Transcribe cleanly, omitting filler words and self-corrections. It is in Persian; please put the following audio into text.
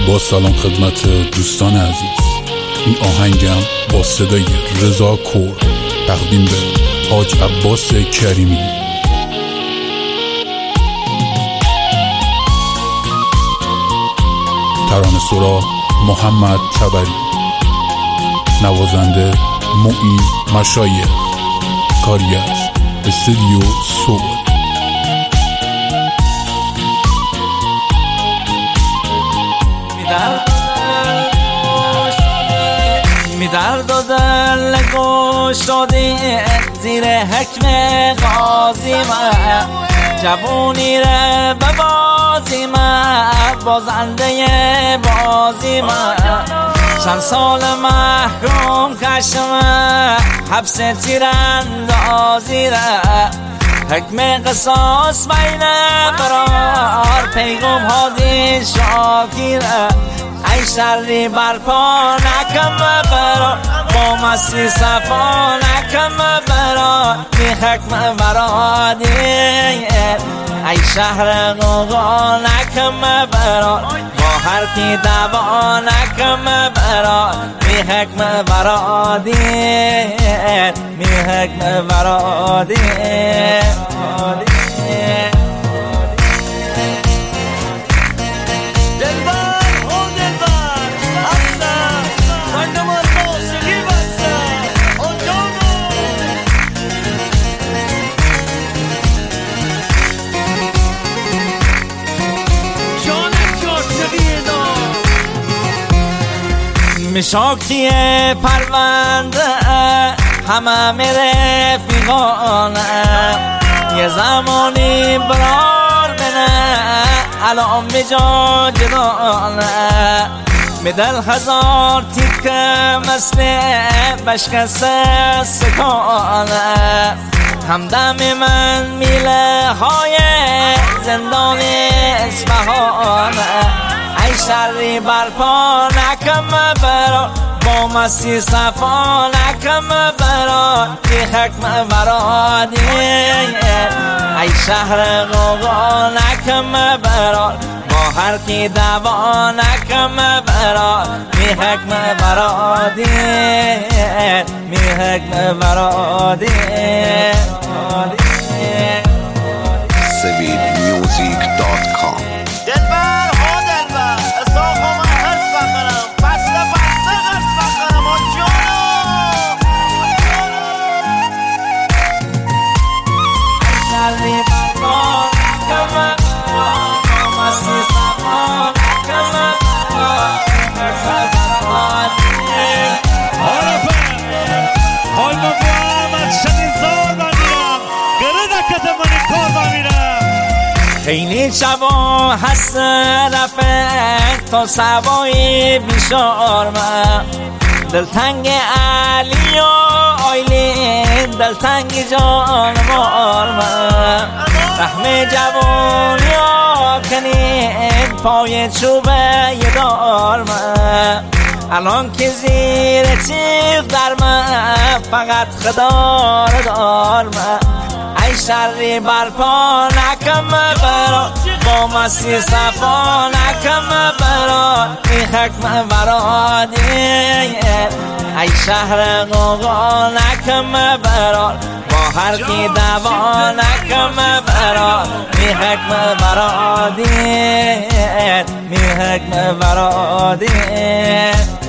با سلام خدمت دوستان عزیز، این آهنگم با صدای رضا کور تقدیم به حاج عباس کریمی. ترانه سرا محمد تبری، نوازنده معین مشایخ، کاری از استودیو سول. می درد و دل گشاده زیر حکم غازی من، جوونی ره به بازی من، بازنده بازی من. چند سال محکوم کشم حبس تیراندازی ره، حکم قصاص بین برار پیغام هادی شاکیره. ای شری برپا نکم برار، با مسیح صفا نکم برار، بی حکم برادی. ای شهر غوغا نکم برار، با هر کی دوا نکم برار، بی حکم برادی، بی حکم برادی. مشاکی پرونده همه میره فیغانه، یه زمانی برار بنه الان میجا جدانه. می دل هزار تیکه مثل بشکست سکانه، همدم من میله های زندان اصفهانه. ای شری برپا نکم برار، با مسیح صفا نکم برار، بی حکم برادی. ای شهر غوغا نکم برار، با هر کی دوا نکم برار، بی حکم برادی، بی حکم برادی. SaveitMusic.com. خیلی شبا هست رفت تا سبایی بیشار من، دلتنگ علی و آیلین، دلتنگ جان مار من. رحم جوانی ها کنین پای چوبه یه دار من، الان که زیر تیغ در من فقط خدا رو دار من. ای شری برپا نکم برار، با مسیح صفا نکم برار، بی حکم برادی. ای شهر غوغا نکم برار، با هر کی دوا نکم برار، بی حکم برادی، بی حکم برادی.